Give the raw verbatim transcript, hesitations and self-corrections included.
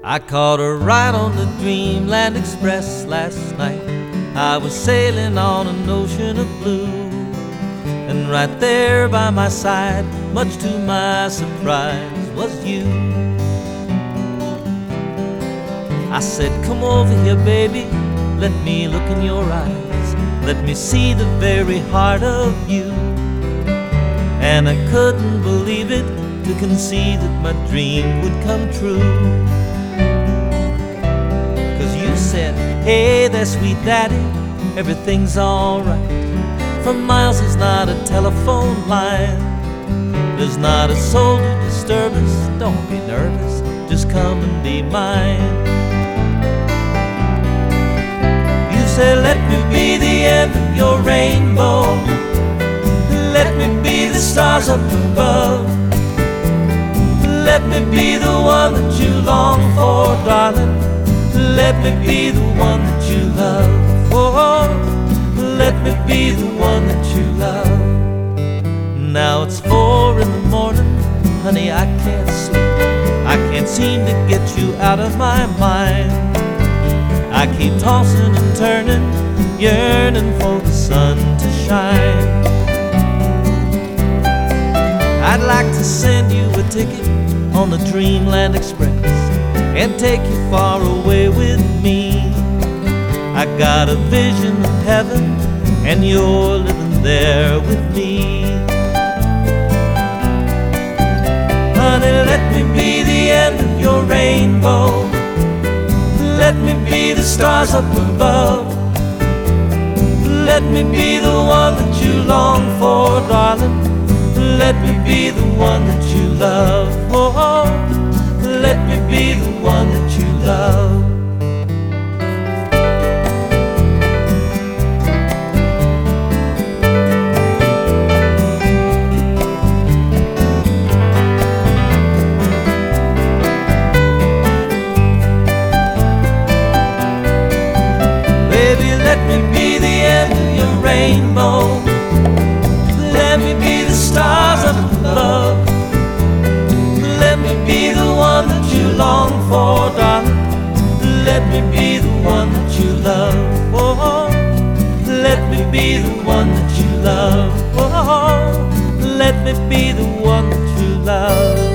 I caught a ride on the Dreamland Express last night. I was sailing on an ocean of blue, and right there by my side, much to my surprise, was you. I said, come over here, baby, let me look in your eyes, let me see the very heart of you. And I couldn't believe it, to conceive that my dream would come true. Cause you said, hey there, sweet daddy, everything's alright. For miles there's not a telephone line, there's not a soul to disturb us. Don't be nervous, just come and be mine. You said, let me be the end of your rainbow, let me be the stars up above, let me be the one that you long for, darling, let me be the one that you love. Oh, let me be the one that you love. Now it's four in the morning, honey, I can't sleep, I can't seem to get you out of my mind. I keep tossing and turning, yearning for the sun to shine. I'd like to send you a ticket on the Dreamland Express and take you far away with me. I got a vision of heaven and you're living there with me. Honey, let me be the end of your rainbow, let me be the stars up above, let me be the one that you long for, darling, let me be the one that you love. Oh, let me be the one that you love. Baby, let me be the end of your rainbow, let me be the stars up above, let me be the one that you long for, darling, let me be the one that you love. Oh, let me be the one that you love. Oh, let me be the one that you love.